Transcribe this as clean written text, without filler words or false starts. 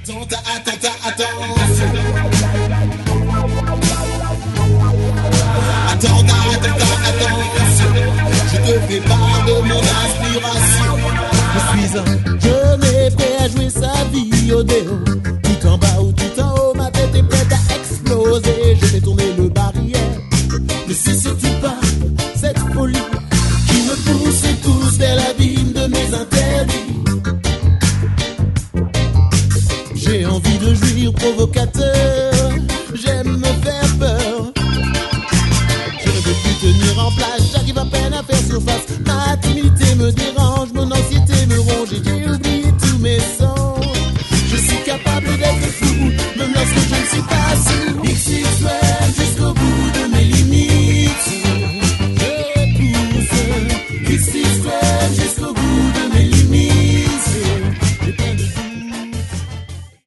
Je te fais part de mon inspiration. Je n'ai prêt à jouer sa vie au déo. Tout en bas ou tout en haut, ma tête est prête à exploser. Je vais tourner le barrière. Ne c'est surtout pas cette folie qui me pousse vers l'abîme de mes interdits. J'ai envie de jouir provocateur. J'aime me faire peur. Je ne veux plus tenir en place.